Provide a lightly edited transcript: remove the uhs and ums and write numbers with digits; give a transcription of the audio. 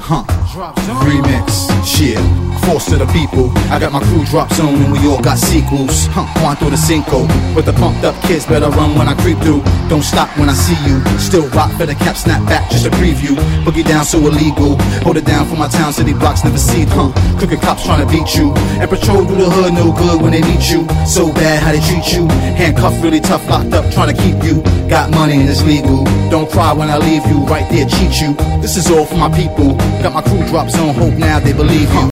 Remix, shit. Force to the people. I got my crew drop zone and we all got sequels. Going through the Cinco, but the pumped up kids better run when I creep through. Don't stop when I see you. Still rock for the cap, snap back, just a preview. Boogie down so illegal. Hold it down for my town, city blocks never see it. Crooked cops trying to beat you. And patrol through the hood, no good when they meet you. So bad how they treat you. Handcuffed really tough, locked up, trying to keep you. Got money and it's legal. Don't cry when I leave you, right there cheat you. This is all for my people. Got my crew drop zone, hope now they believe you.